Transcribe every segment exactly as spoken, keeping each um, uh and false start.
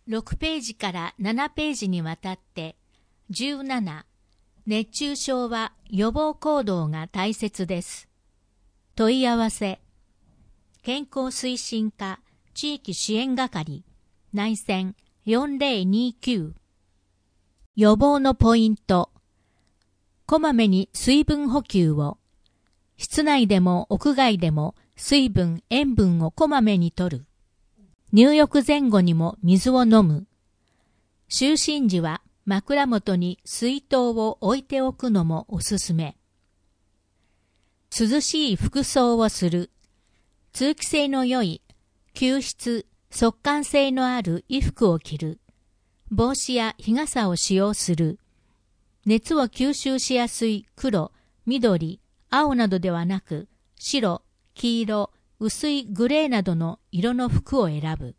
ろくページからななページにわたってじゅうなな、熱中症は予防行動が大切です。問い合わせ、健康推進課地域支援係内線よんぜろにきゅう。予防のポイント、こまめに水分補給を、室内でも屋外でも水分、塩分をこまめに摂る。入浴前後にも水を飲む。就寝時は枕元に水筒を置いておくのもおすすめ。涼しい服装をする。通気性の良い、吸湿、速乾性のある衣服を着る。帽子や日傘を使用する。熱を吸収しやすい黒、緑、青などではなく、白、黄色、薄いグレーなどの色の服を選ぶ。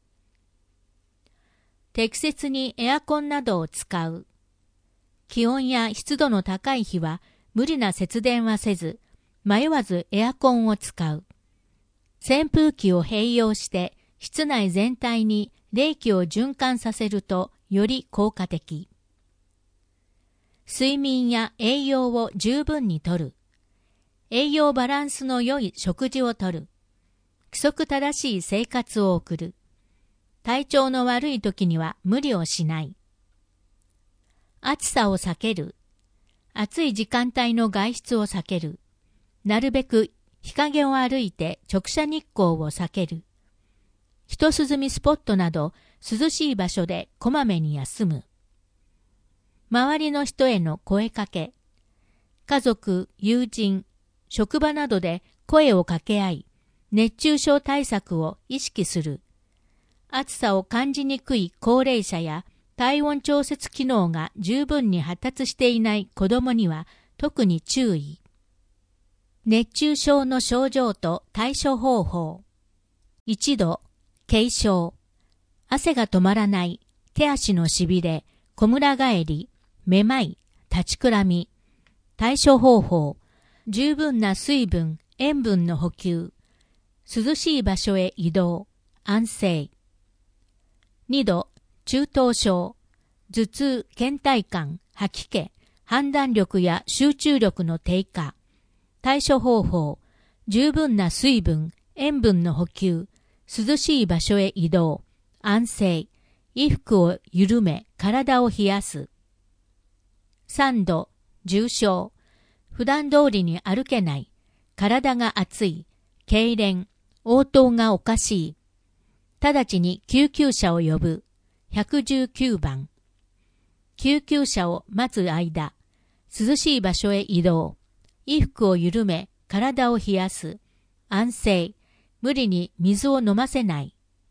適切にエアコンなどを使う。気温や湿度の高い日は無理な節電はせず、迷わずエアコンを使う。扇風機を併用して室内全体に冷気を循環させるとより効果的。睡眠や栄養を十分にとる。栄養バランスの良い食事をとる。規則正しい生活を送る。体調の悪い時には無理をしない。暑さを避ける。暑い時間帯の外出を避ける。なるべく日陰を歩いて直射日光を避ける。一涼みスポットなど涼しい場所でこまめに休む。周りの人への声かけ。家族、友人、職場などで声を掛け合い、熱中症対策を意識する。暑さを感じにくい高齢者や体温調節機能が十分に発達していない子どもには特に注意。熱中症の症状と対処方法。いちど、軽症。汗が止まらない、手足のしびれ、こむら返り、めまい、立ちくらみ。対処方法。十分な水分、塩分の補給。涼しい場所へ移動、安静。にど、中等症。頭痛、倦怠感、吐き気、判断力や集中力の低下。対処方法。十分な水分、塩分の補給。涼しい場所へ移動、安静。衣服を緩め、体を冷やす。さんど、重症。普段通りに歩けない。体が熱い。痙攣。応答がおかしい。直ちに救急車を呼ぶ。いちいちきゅうばん。救急車を待つ間、涼しい場所へ移動。衣服を緩め、体を冷やす。安静。無理に水を飲ませない。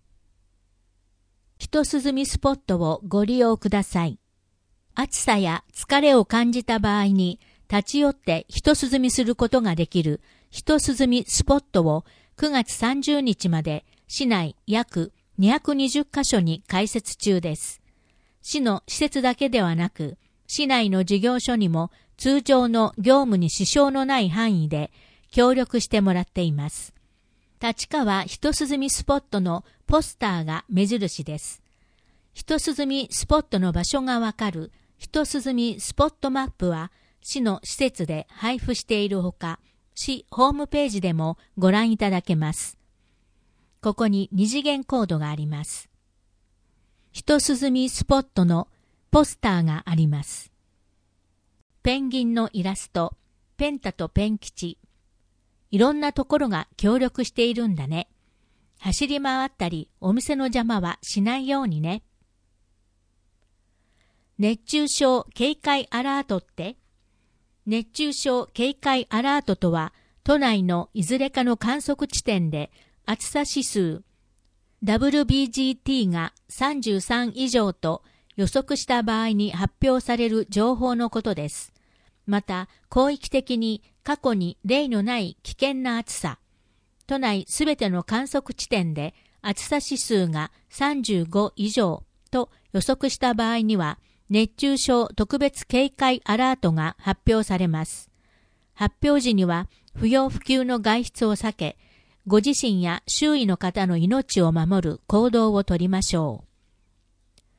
一涼みスポットをご利用ください。暑さや疲れを感じた場合に立ち寄って一涼みすることができる一涼みスポットをくがつさんじゅうにちまで市内約にひゃくにじゅっかしょに開設中です。市の施設だけではなく、市内の事業所にも通常の業務に支障のない範囲で協力してもらっています。立川一涼みスポットのポスターが目印です。一涼みスポットの場所がわかる一涼みスポットマップは市の施設で配布しているほか、市ホームページでもご覧いただけます。ここに二次元コードがあります。一涼みスポットのポスターがあります。ペンギンのイラスト、ペンタとペン吉。いろんなところが協力しているんだね。走り回ったりお店の邪魔はしないようにね。熱中症警戒アラートって？熱中症警戒アラートとは、都内のいずれかの観測地点で暑さ指数 ダブリュービージーティー がさんじゅうさんいじょうと予測した場合に発表される情報のことです。また、広域的に過去に例のない危険な暑さ。都内すべての観測地点で暑さ指数がさんじゅうごいじょうと予測した場合には、熱中症特別警戒アラートが発表されます。発表時には不要不急の外出を避け、ご自身や周囲の方の命を守る行動をとりましょう。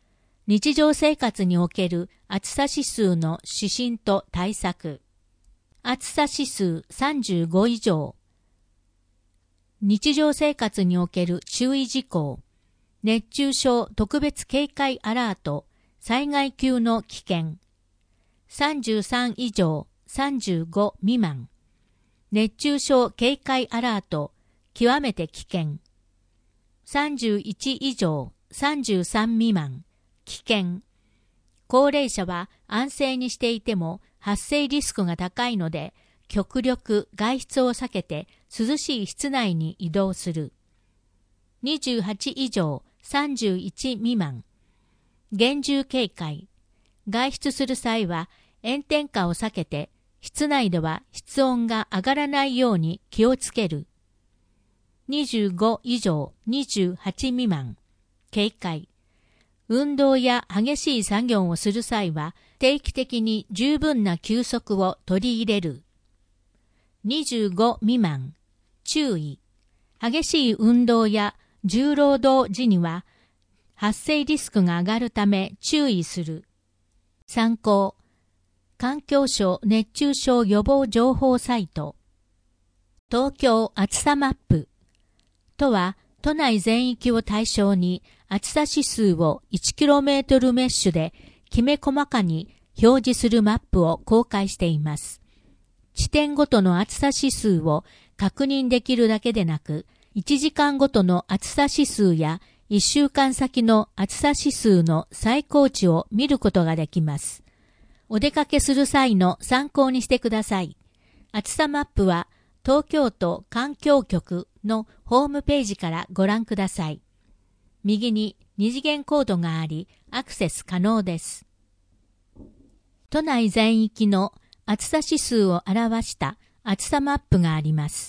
日常生活における暑さ指数の指針と対策。暑さ指数さんじゅうご以上。日常生活における注意事項。熱中症特別警戒アラート、災害級の危険。さんじゅうさん以上、さんじゅうご未満。熱中症警戒アラート、極めて危険。さんじゅういち以上、さんじゅうさん未満。危険。高齢者は安静にしていても発生リスクが高いので、極力外出を避けて涼しい室内に移動する。にじゅうはち以上、さんじゅういち未満。厳重警戒。外出する際は炎天下を避けて、室内では室温が上がらないように気をつける。にじゅうご以上、にじゅうはち未満。警戒。運動や激しい作業をする際は定期的に十分な休息を取り入れる。にじゅうご未満。注意。激しい運動や重労働時には発生リスクが上がるため注意する。参考。環境省熱中症予防情報サイト。東京暑さマップ。都は都内全域を対象に暑さ指数を いちキロメートル メッシュできめ細かに表示するマップを公開しています。地点ごとの暑さ指数を確認できるだけでなく、いちじかんごとの暑さ指数やいっしゅうかん先の暑さ指数の最高値を見ることができます。お出かけする際の参考にしてください。暑さマップは東京都環境局のホームページからご覧ください。右に二次元コードがあり、アクセス可能です。都内全域の暑さ指数を表した暑さマップがあります。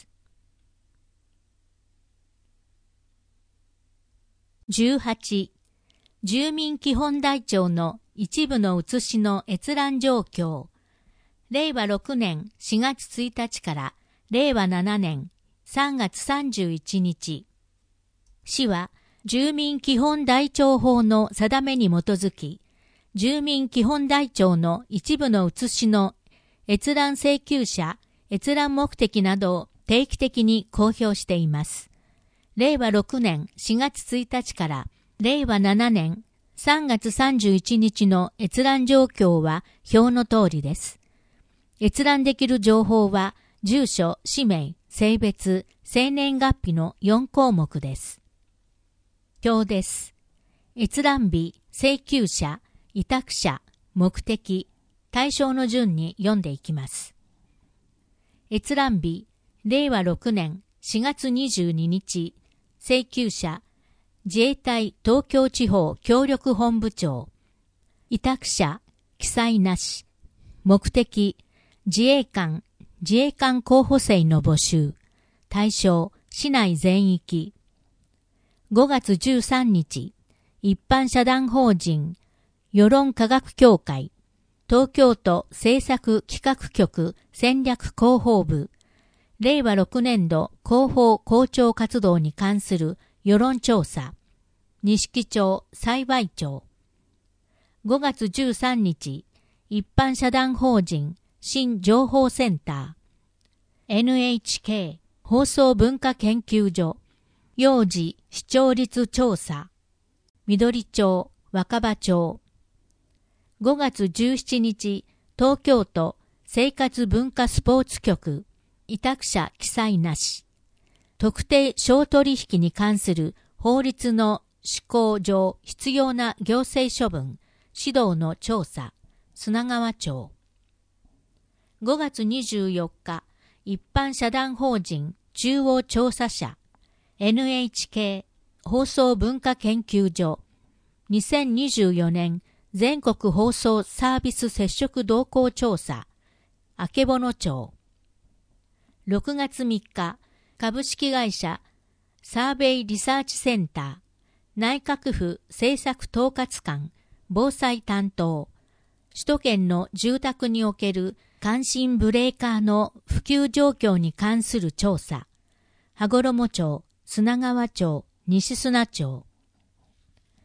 じゅうはち、住民基本台帳の一部の写しの閲覧状況。れいわろくねんしがつついたちかられいわななねんさんがつさんじゅういちにち。市は住民基本台帳法の定めに基づき、住民基本台帳の一部の写しの閲覧請求者、閲覧目的などを定期的に公表しています。れいわろくねんしがつついたちかられいわななねんさんがつさんじゅういちにちの閲覧状況は表の通りです。閲覧できる情報は住所、氏名、性別、生年月日のよんこうもくです。表です。閲覧日、請求者、委託者、目的、対象の順に読んでいきます。閲覧日、れいわろくねんしがつにじゅうににち、請求者、自衛隊東京地方協力本部長。委託者、記載なし。目的、自衛官、自衛官候補生の募集。対象、市内全域。ごがつじゅうさんにち、一般社団法人、世論科学協会、東京都政策企画局戦略広報部、れいわろくねんど広報広聴活動に関する世論調査、錦町幸町。ごがつじゅうさんにち、一般社団法人新情報センター、エヌエイチケー 放送文化研究所、幼児視聴率調査、緑町若葉町。ごがつじゅうしちにち、東京都生活文化スポーツ局、委託者記載なし。特定商取引に関する法律の施行上必要な行政処分、指導の調査、砂川町。ごがつにじゅうよっか、一般社団法人中央調査社、エヌエイチケー 放送文化研究所、にせんにじゅうよねん全国放送サービス接触動向調査、あけぼの町。ろくがつみっか、株式会社サーベイリサーチセンター、内閣府政策統括官、防災担当、首都圏の住宅における感震ブレーカーの普及状況に関する調査、羽衣町、砂川町、西砂町。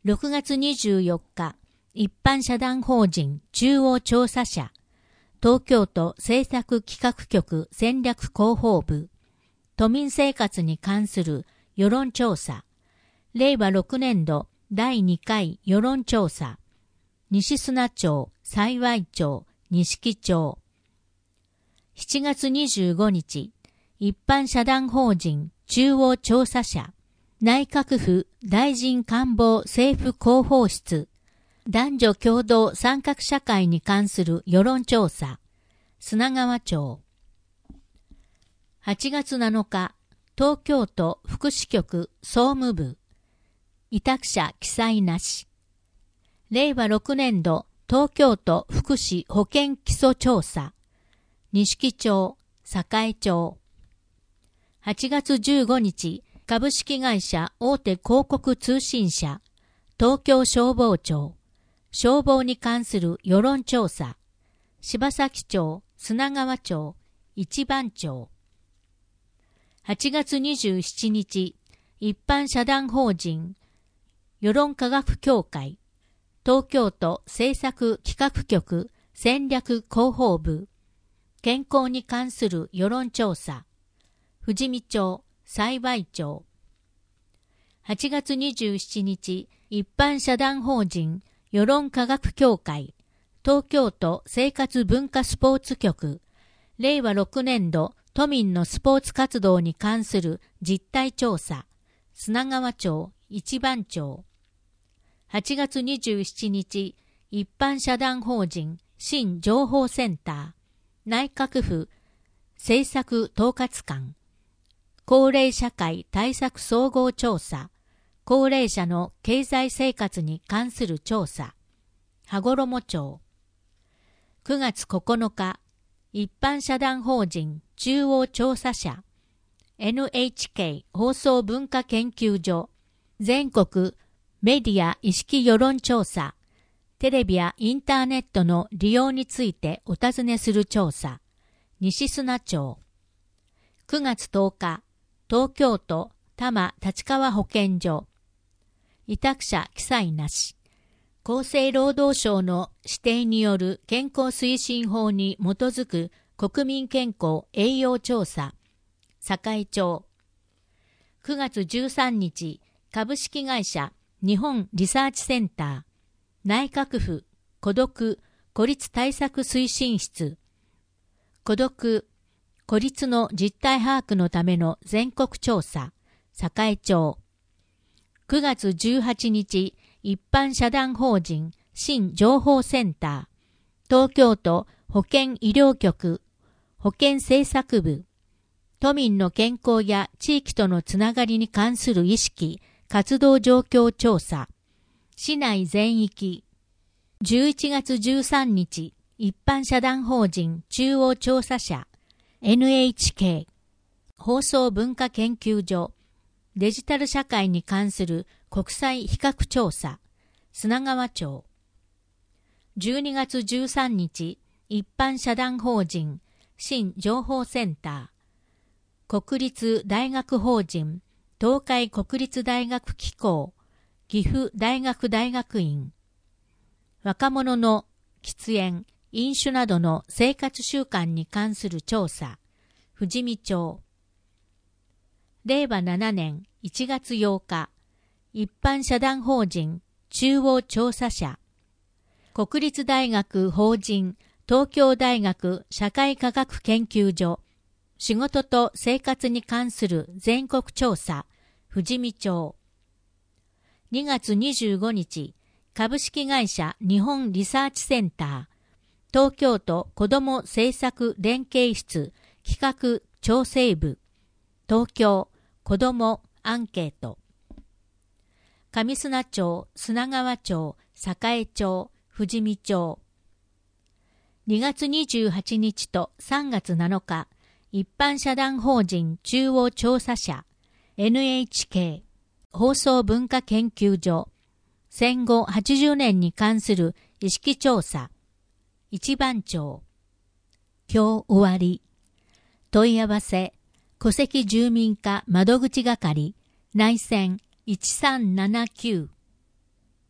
ろくがつにじゅうよっか、一般社団法人中央調査社、東京都政策企画局戦略広報部、都民生活に関する世論調査、れいわろくねんどだいにかい世論調査、西砂町、幸町、錦町。しちがつにじゅうごにち、一般社団法人中央調査社、内閣府大臣官房政府広報室、男女共同参画社会に関する世論調査、砂川町。はちがつなのか、東京都福祉局総務部、委託者記載なし。れいわろくねんど東京都福祉保健基礎調査、錦町、栄町。はちがつじゅうごにち、株式会社大手広告通信社、東京消防庁、消防に関する世論調査、柴崎町、砂川町、一番町。はちがつにじゅうしちにち、一般社団法人、世論科学協会、東京都政策企画局戦略広報部、健康に関する世論調査、富士見町、幸町。はちがつにじゅうしちにち、一般社団法人、世論科学協会、東京都生活文化スポーツ局、れいわろくねんど都民のスポーツ活動に関する実態調査、砂川町、一番町。はちがつにじゅうしちにち、一般社団法人、新情報センター、内閣府、政策統括官、高齢社会対策総合調査、高齢者の経済生活に関する調査、羽衣町。くがつここのか、一般社団法人中央調査社、エヌエイチケー 放送文化研究所、全国メディア意識世論調査、テレビやインターネットの利用についてお尋ねする調査、西砂町。くがつとおか、東京都多摩立川保健所。委託者記載なし。厚生労働省の指定による健康推進法に基づく国民健康栄養調査、栄町。くがつじゅうさんにち、株式会社日本リサーチセンター、内閣府孤独・孤立対策推進室、孤独・孤立の実態把握のための全国調査、栄町。くがつじゅうはちにち、一般社団法人新情報センター、東京都保健医療局、保健政策部、都民の健康や地域とのつながりに関する意識、活動状況調査、市内全域。じゅういちがつじゅうさんにち、一般社団法人中央調査社、エヌエイチケー、放送文化研究所、デジタル社会に関する国際比較調査、砂川町。じゅうにがつじゅうさんにち、一般社団法人新情報センター、国立大学法人東海国立大学機構、岐阜大学大学院。若者の喫煙、飲酒などの生活習慣に関する調査、富士見町。れいわななねんいちがつようか、一般社団法人中央調査社、国立大学法人東京大学社会科学研究所、仕事と生活に関する全国調査、富士見町。にがつにじゅうごにち、株式会社日本リサーチセンター、東京都子ども政策連携室企画調整部、東京子どもアンケート。上砂町、砂川町、栄町、富士見町。にがつにじゅうはちにちとさんがつなのか、一般社団法人中央調査社、エヌエイチケー、放送文化研究所、戦後はちじゅうねんに関する意識調査、一番町。今日終わり。問い合わせ、戸籍住民課窓口係、内線いちさんななきゅう。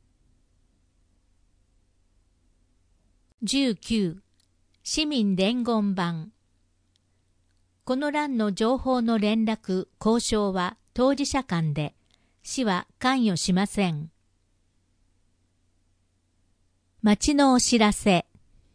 じゅうきゅう市民伝言版。この欄の情報の連絡、交渉は当事者間で、市は関与しません。町のお知らせ。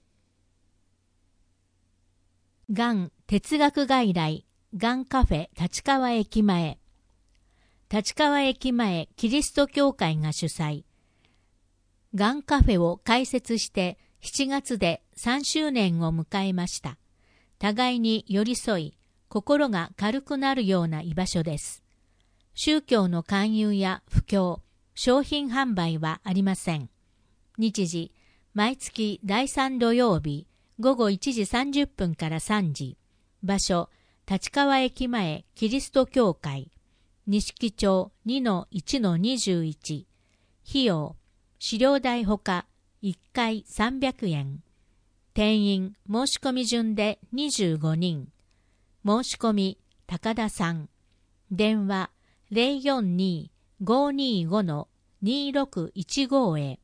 がん哲学外来、がんカフェ立川駅前。立川駅前キリスト教会が主催。がんカフェを開設してしちがつでさんしゅうねんを迎えました。互いに寄り添い、心が軽くなるような居場所です。宗教の勧誘や布教、商品販売はありません。日時、毎月だいさん土曜日、ごごいちじさんじゅっぷんからさんじ。場所、立川駅前キリスト教会。錦町 にのいちのにじゅういち。費用、資料代ほかいっかいさんびゃくえん。定員、申し込み順でにじゅうごにん。申し込み、高田さん。電話、ゼロよんにーごーにーごのにーろくいちごへ。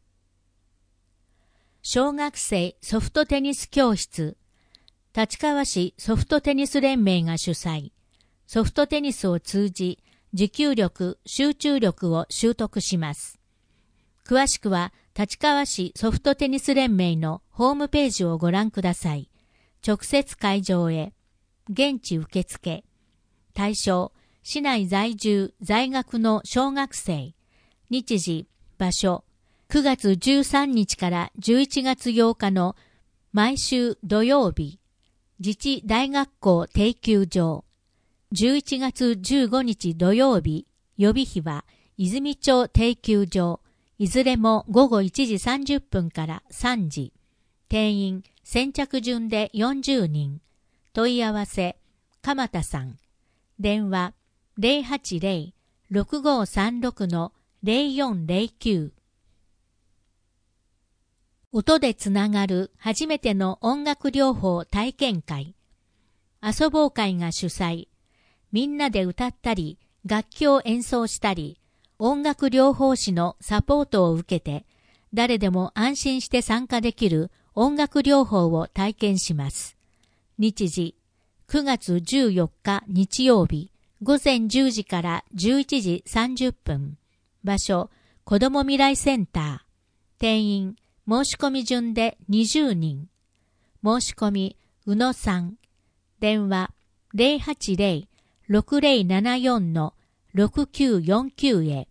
小学生ソフトテニス教室。立川市ソフトテニス連盟が主催。ソフトテニスを通じ、持久力、集中力を習得します。詳しくは、立川市ソフトテニス連盟のホームページをご覧ください。直接会場へ。現地受付。対象、市内在住、在学の小学生。日時、場所、くがつじゅうさんにちからじゅういちがつようかの毎週土曜日。自治大学校定休場。じゅういちがつじゅうごにち土曜日、予備日は泉町定休場。いずれもごごいちじさんじゅっぷんからさんじ。定員、先着順でよんじゅうにん。問い合わせ、鎌田さん。電話、ゼロはちゼロ ろくごさんろくのゼロよんゼロきゅう。音でつながる初めての音楽療法体験会。遊ぼう会が主催。みんなで歌ったり、楽器を演奏したり、音楽療法士のサポートを受けて、誰でも安心して参加できる音楽療法を体験します。日時、くがつじゅうよっか日曜日、ごぜんじゅうじからじゅういちじさんじゅっぷん。場所、子ども未来センター。定員、申し込み順でにじゅうにん。申し込み、宇野さん。電話、ゼロはちゼロ ろくゼロななよんのろくきゅうよんきゅうへ。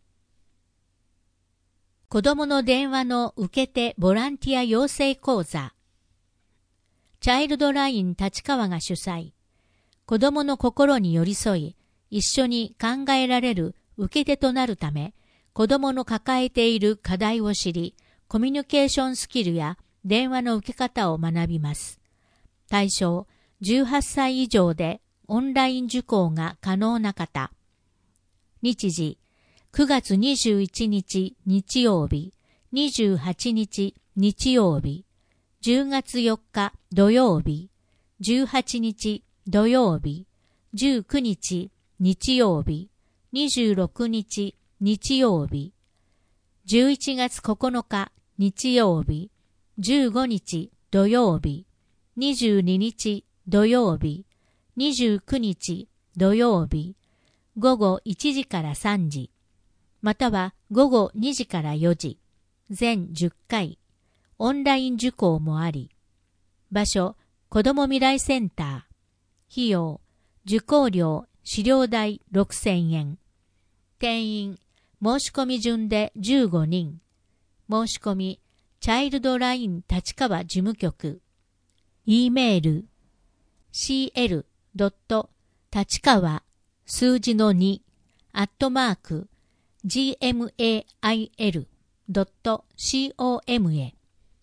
子どもの電話の受け手ボランティア養成講座。チャイルドライン立川が主催。子どもの心に寄り添い、一緒に考えられる受け手となるため、子どもの抱えている課題を知り、コミュニケーションスキルや電話の受け方を学びます。対象、じゅうはっさい以上でオンライン受講が可能な方。日時、くがつにじゅういちにち日曜日、にじゅうはちにち日曜日、じゅうがつよっか土曜日、じゅうはちにち土曜日、じゅうくにち日曜日、にじゅうろくにち日曜日、じゅういちがつここのか日曜日、じゅうごにち土曜日、にじゅうににち土曜日、にじゅうくにち土曜日、ごごいちじからさんじ、またはごごにじからよじ、全じゅっかい、オンライン受講もあり、場所、子ども未来センター、費用、受講料、資料代ろくせんえん、定員、申し込み順でじゅうごにん、申し込み、チャイルドライン立川事務局、E メール、シーエル 立川数字のにアットマーク ジーエムエーアイエル ドット コム へ。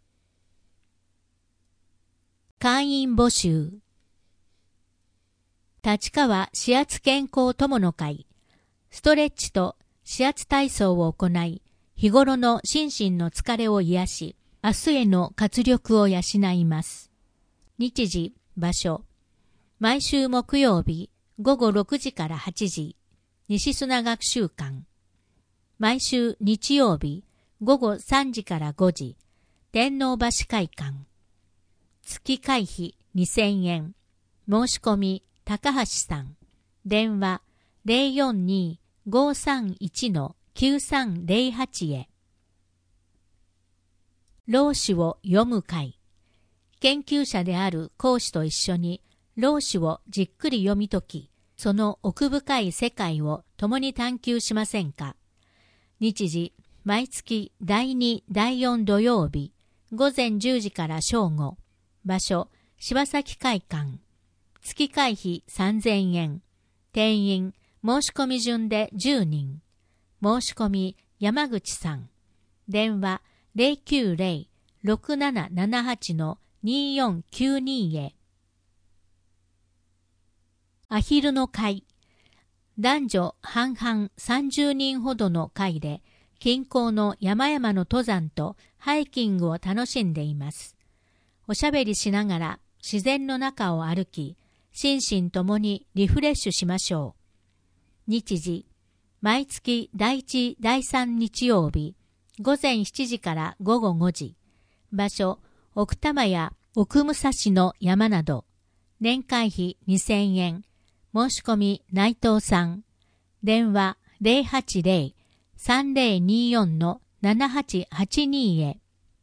会員募集。立川指圧健康友の会、ストレッチと指圧体操を行い、日頃の心身の疲れを癒し、明日への活力を養います。日時、場所。毎週木曜日、ごごろくじからはちじ、西砂学習館。毎週日曜日、ごごさんじからごじ、 天皇橋会館。月会費にせんえん。申し込み高橋さん。電話 ゼロよんにーごーさんいちのきゅうさんゼロはち へ。老子を読む会。研究者である講師と一緒に老子をじっくり読み解き、その奥深い世界を共に探求しませんか。日時、毎月だいに、だいよん土曜日、午前じゅうじから正午。場所、柴崎会館。月会費さんぜんえん。定員、申し込み順でじゅうにん。申し込み、山口さん。電話、ゼロきゅうゼロ ろくななななはちのにーよんきゅうにへ。アヒルの会。男女半々さんじゅうにんほどの会で、近郊の山々の登山とハイキングを楽しんでいます。おしゃべりしながら自然の中を歩き、心身ともにリフレッシュしましょう。日時、毎月だいいち、だいさん日曜日、午前しちじから午後ごじ。場所、奥多摩や奥武蔵の山など。年会費にせんえん。申し込み内藤さん。電話 ゼロはちゼロ さんゼロにーよんのななはちはちにへ。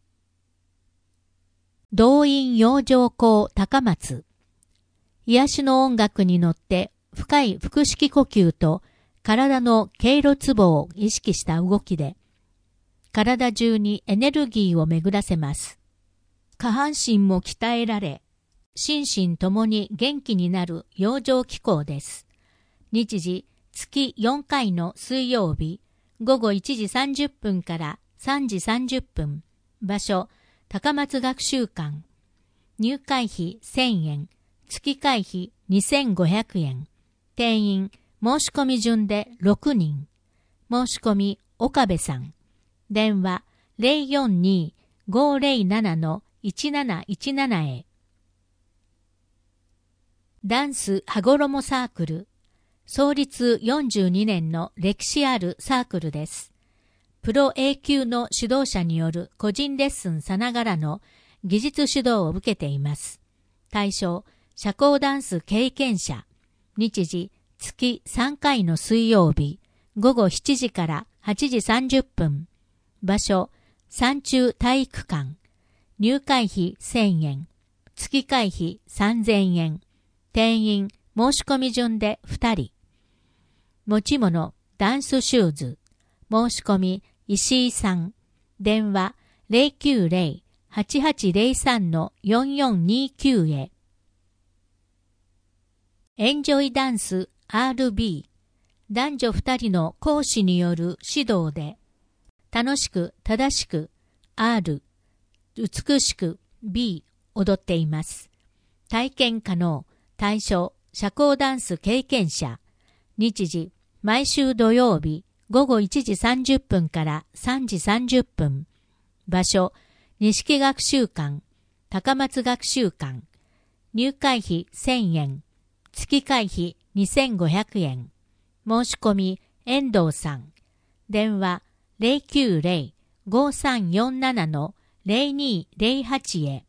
動員養生校高松。癒しの音楽に乗って深い腹式呼吸と体の経路ツボを意識した動きで、体中にエネルギーを巡らせます。下半身も鍛えられ、心身ともに元気になる養生機構です。日時、月よんかいの水曜日、午後いちじさんじゅっぷんからさんじさんじゅっぷん。場所、高松学習館。入会費せんえん。月会費にせんごひゃくえん。定員、申し込み順でろくにん。申し込み、岡部さん。電話、ゼロよんにーごーゼロななのいちなないちななへ。ダンス羽衣サークル。創立よんじゅうにねんの歴史あるサークルです。プロ A 級の指導者による個人レッスンさながらの技術指導を受けています。対象、社交ダンス経験者。日時、月さんかいの水曜日、午後しちじからはちじさんじゅっぷん。場所、山中体育館。入会費せんえん。月会費さんぜんえん。定員、申し込み順でふたり。持ち物、ダンスシューズ。申し込み、石井さん。電話、ゼロきゅうゼロ はちはちゼロさんのよんよんにきゅうへ。エンジョイダンス アールビー。男女ふたりの講師による指導で、楽しく正しく R、美しく B 踊っています。体験可能。対象、社交ダンス経験者。日時、毎週土曜日、午後いちじさんじゅっぷんからさんじさんじゅっぷん。場所、錦学習館、高松学習館。入会費せんえん。月会費にせんごひゃくえん。申し込み、遠藤さん。電話、ゼロきゅうゼロ ごーさんよんななのゼロにーゼロはちへ。